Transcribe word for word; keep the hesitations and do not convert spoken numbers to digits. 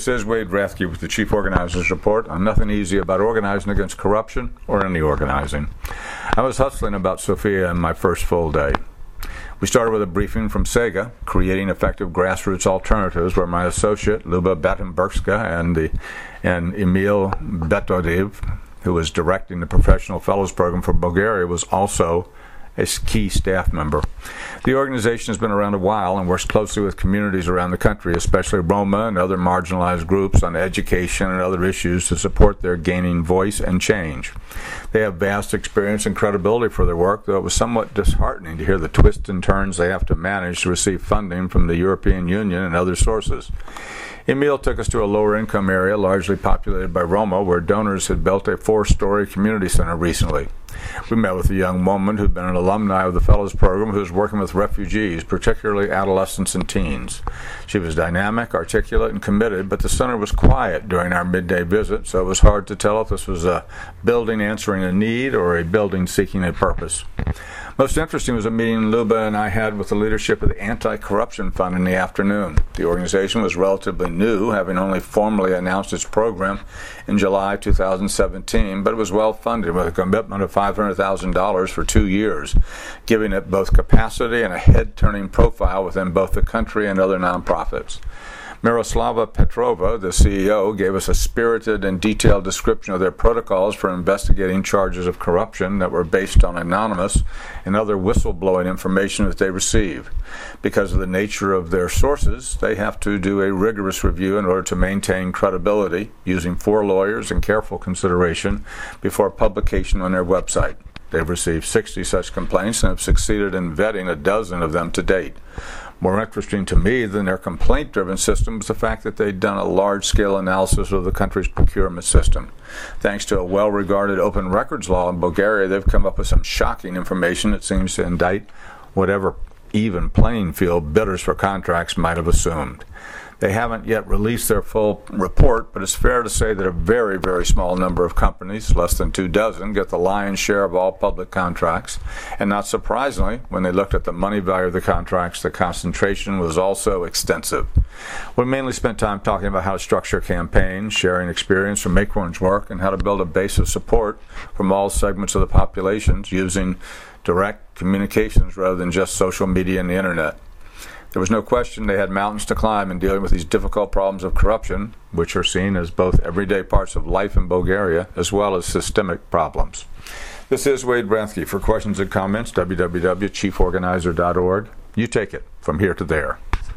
is Wade Rathke with the Chief Organizers Report on nothing easy about organizing against corruption or any organizing. I was hustling about Sofia in my first full day. We started with a briefing from SEGA, Creating Effective Grassroots Alternatives, where my associate, Luba Batimberska, and, the, and Emil Betodiv, who was directing the Professional Fellows Program for Bulgaria, was also a key staff member. The organization has been around a while and works closely with communities around the country, especially Roma and other marginalized groups, on education and other issues to support their gaining voice and change. They have vast experience and credibility for their work, though it was somewhat disheartening to hear the twists and turns they have to manage to receive funding from the European Union and other sources. Emil took us to a lower-income area largely populated by Roma, where donors had built a four-story community center recently. We met with a young woman who'd been an alumni of the Fellows Program who was working with refugees, particularly adolescents and teens. She was dynamic, articulate, and committed, but the center was quiet during our midday visit, so it was hard to tell if this was a building answering a need or a building seeking a purpose. Most interesting was a meeting Luba and I had with the leadership of the Anti-Corruption Fund in the afternoon. The organization was relatively new, having only formally announced its program in July two thousand seventeen, but it was well funded with a commitment of five hundred thousand dollars for two years, giving it both capacity and a head-turning profile within both the country and other nonprofits. Miroslava Petrova, the C E O, gave us a spirited and detailed description of their protocols for investigating charges of corruption that were based on anonymous and other whistleblowing information that they receive. Because of the nature of their sources, they have to do a rigorous review in order to maintain credibility, using four lawyers and careful consideration before publication on their website. They've received sixty such complaints and have succeeded in vetting a dozen of them to date. More interesting to me than their complaint-driven system was the fact that they'd done a large-scale analysis of the country's procurement system. Thanks to a well-regarded open records law in Bulgaria, they've come up with some shocking information that seems to indict whatever even playing field bidders for contracts might have assumed. They haven't yet released their full report, but it's fair to say that a very, very small number of companies, less than two dozen, get the lion's share of all public contracts. And not surprisingly, when they looked at the money value of the contracts, the concentration was also extensive. We mainly spent time talking about how to structure campaigns, sharing experience from Acorn's work, and how to build a base of support from all segments of the populations using direct communications rather than just social media and the internet. There was no question they had mountains to climb in dealing with these difficult problems of corruption, which are seen as both everyday parts of life in Bulgaria as well as systemic problems. This is Wade Rathke. For questions and comments, w w w dot chief organizer dot org. You take it from here to there.